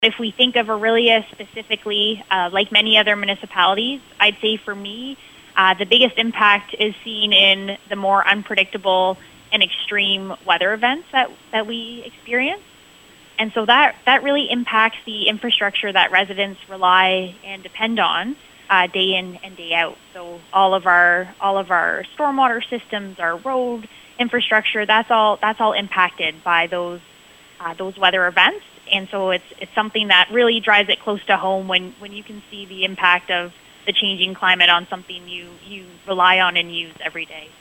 If we think of Orillia specifically, like many other municipalities, I'd say for me, the biggest impact is seen in the more unpredictable and extreme weather events that we experience. And so that really impacts the infrastructure that residents rely and depend on day in and day out. So all of our stormwater systems, our road infrastructure, that's all impacted by those weather events. And so it's something that really drives it close to home when you can see the impact of the changing climate on something you rely on and use every day.